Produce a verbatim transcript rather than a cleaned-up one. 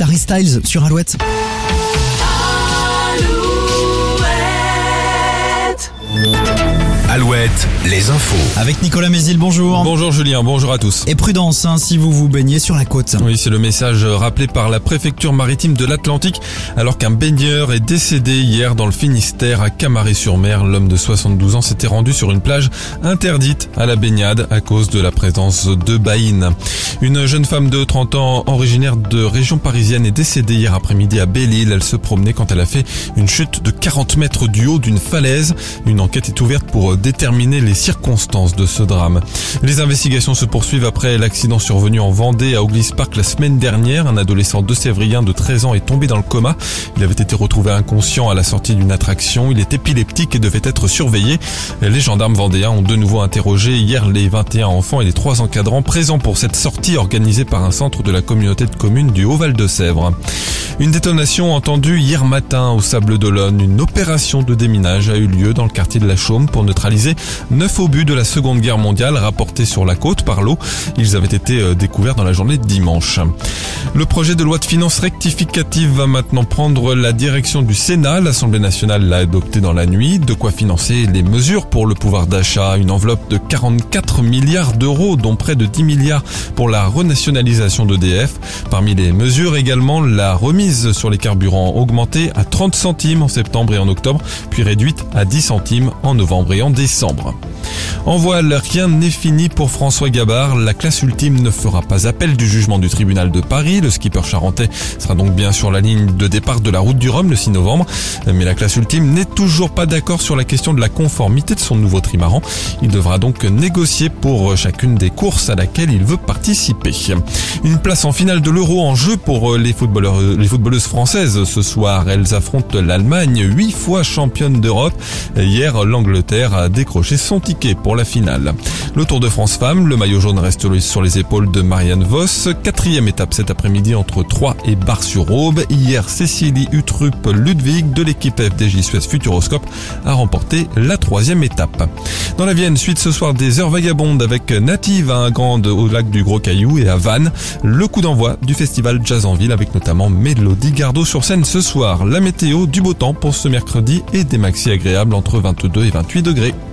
Harry Styles sur Alouette. Alouette, les infos. Avec Nicolas Mézil, bonjour. Bonjour Julien, bonjour à tous. Et prudence hein, si vous vous baignez sur la côte. Oui, c'est le message rappelé par la préfecture maritime de l'Atlantique alors qu'un baigneur est décédé hier dans le Finistère à Camaret-sur-Mer. L'homme de soixante-douze ans s'était rendu sur une plage interdite à la baignade à cause de la présence de baïnes. Une jeune femme de trente ans originaire de région parisienne est décédée hier après-midi à Belle-Île. Elle se promenait quand elle a fait une chute de quarante mètres du haut d'une falaise. Une enquête est ouverte pour déterminer les circonstances de ce drame. Les investigations se poursuivent après l'accident survenu en Vendée à Auglis Park la semaine dernière. Un adolescent de Sévrien de treize ans est tombé dans le coma. Il avait été retrouvé inconscient à la sortie d'une attraction. Il est épileptique et devait être surveillé. Les gendarmes vendéens ont de nouveau interrogé hier les vingt et un enfants et les trois encadrants présents pour cette sortie organisée par un centre de la communauté de communes du Haut-Val-de-Sèvres. Une détonation entendue hier matin au Sable d'Olonne. Une opération de déminage a eu lieu dans le quartier de la Chaume pour neutraliser neuf obus de la Seconde Guerre mondiale rapportés sur la côte par l'eau. Ils avaient été découverts dans la journée de dimanche. Le projet de loi de finances rectificative va maintenant prendre la direction du Sénat. L'Assemblée nationale l'a adopté dans la nuit. De quoi financer les mesures pour le pouvoir d'achat. Une enveloppe de quarante-quatre milliards d'euros, dont près de dix milliards pour la renationalisation d'E D F. Parmi les mesures également, la remise sur les carburants augmentée à trente centimes en septembre et en octobre, puis réduite à dix centimes en novembre et en décembre. En voile, rien n'est fini pour François Gabard. La classe ultime ne fera pas appel du jugement du tribunal de Paris. Le skipper charentais sera donc bien sur la ligne de départ de la route du Rhum le six novembre. Mais la classe ultime n'est toujours pas d'accord sur la question de la conformité de son nouveau trimaran. Il devra donc négocier pour chacune des courses à laquelle il veut participer. Une place en finale de l'Euro en jeu pour les footballeurs, les footballeuses françaises. Ce soir, elles affrontent l'Allemagne, huit fois championne d'Europe. Hier, l'Angleterre a décroché son ticket pour la finale. Le Tour de France Femmes, le maillot jaune reste sur les épaules de Marianne Vos. Quatrième étape cet après-midi entre Troyes et Bar-sur-Aube. Hier, Cécilie Utrup-Ludwig de l'équipe F D J Suez Futuroscope a remporté la troisième étape. Dans la Vienne, suite ce soir des heures vagabondes avec Native à un grand au lac du Gros Caillou et à Vannes. Le coup d'envoi du festival Jazz en Ville avec notamment Mélodie Gardot sur scène ce soir. La météo, du beau temps pour ce mercredi et des maxis agréables entre vingt-deux et vingt-huit degrés.